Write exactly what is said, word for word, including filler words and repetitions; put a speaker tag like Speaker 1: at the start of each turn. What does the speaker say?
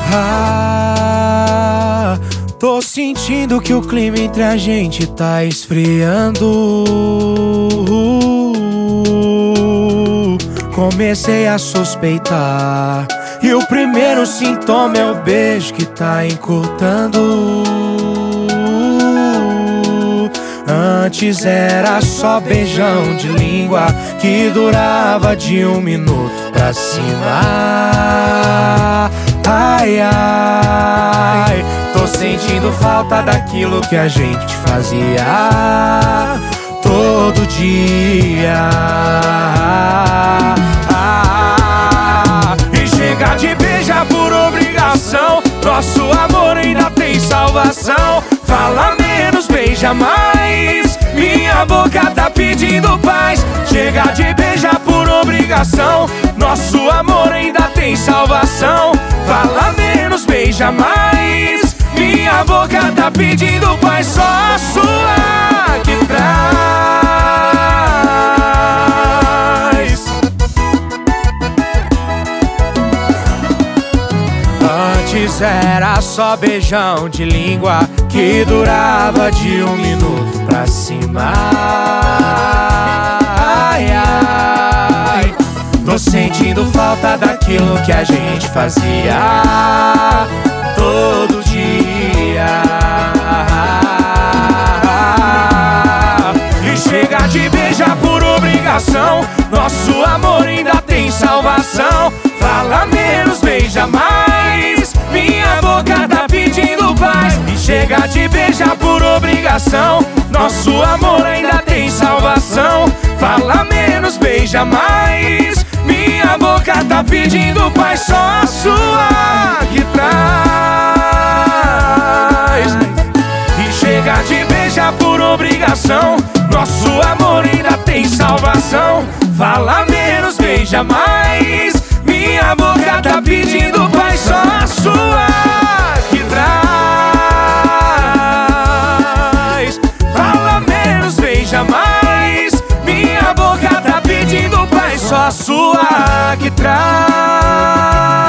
Speaker 1: Ah, tô sentindo que o clima entre a gente tá esfriando. Comecei a suspeitar, e o primeiro sintoma é o beijo que tá encurtando. Antes era só beijão de língua que durava de um minuto pra cima. Ai, ai, tô sentindo falta daquilo que a gente fazia todo dia. E chega de beijar por obrigação, nosso amor ainda tem salvação. Fala menos, beija mais, minha boca tá pedindo paz. Chega de beijar por obrigação, nosso amor ainda tem salvação. Fala menos, beija mais, minha boca tá pedindo paz. Só a sua que traz. Antes era só beijão de língua que durava de um minuto pra cima. Ai, ai, tô sentindo falta daquilo que a gente fazia todo dia. E chega de beijar por obrigação, nosso amor ainda tem salvação. Fala menos, beija mais, minha boca tá pedindo paz. E chega de beijar por obrigação, nosso amor ainda tem salvação. Fala menos, beija mais, minha boca tá pedindo paz. Só a sua que traz. E chega de beijar por obrigação, nosso amor ainda tem salvação. Fala menos, beija mais, minha boca tá pedindo paz. Só a sua que traz. Fala menos, beija mais, minha boca tá pedindo paz. Só a sua que traz.